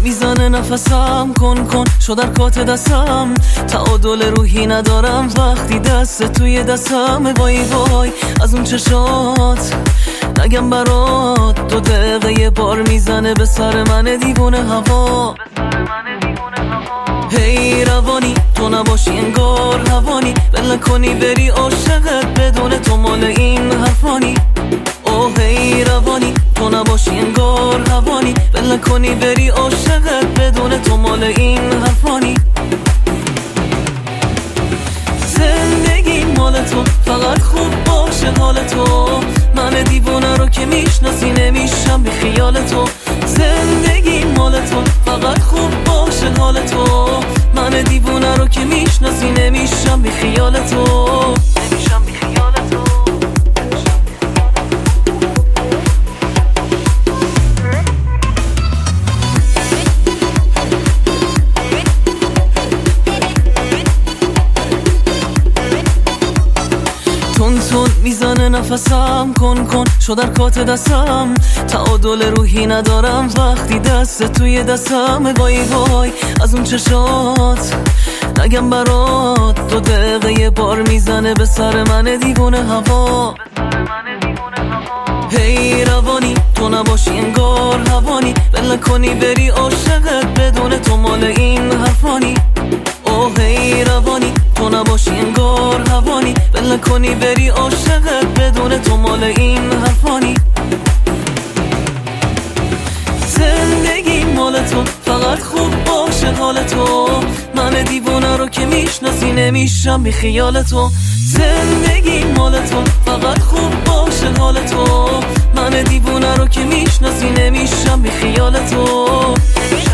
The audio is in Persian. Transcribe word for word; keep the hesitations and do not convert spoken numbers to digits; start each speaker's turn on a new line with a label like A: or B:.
A: میزنه نفسم، کن کن شد حرکات دستم، تعادل روحی ندارم وقتی دست توی دستم. وای وای از اون چشات نگم برات، دو دقیقه یه بار میزنه به سر من دیوونه هوا. هی روانی تو نباشی انگار هوانی، بله کنی بری عاشقت بدون تو مال این حرفانی. اوه هی روانی تو نباشی انگار هوانی، بله کنی بری عاشقت بدون تو مال این حرفانی. زندگی مال تو فقط خوب باشه حال تو، من دیوونه رو که میشناسی نمیشم بی خیال تو. زندگی مال تو فقط خوب باشه حال تو، من دیوونه رو که میشناسی نمیشم بی خیال تو. نمیشم بی خیال تو. تون تون میزنه نفسم، کن کن شد حرکات دستم، تعادل روحی ندارم وقتی دست توی دستم. وای وای از اون چشات نگم برات، دو دقیقه یه بار میزنه به سر من دیوونه هوا. هی روانی تو نباشی انگار هوانی، بله کنی بری عاشقت بدون تو مال این حرفانی. اوه هی روانی تو نباشی انگار هوانی، بله کنی بری عاشقت بدون تو مال این حرفانی. زندگی مال تو فقط خوب باشه حال تو، من دیوونه رو که میشناسی نمیشم بی خیال تو. زندگی مال تو فقط خوب باشه حال تو، من دیوونه رو که میشناسی نمیشم بی خیال تو.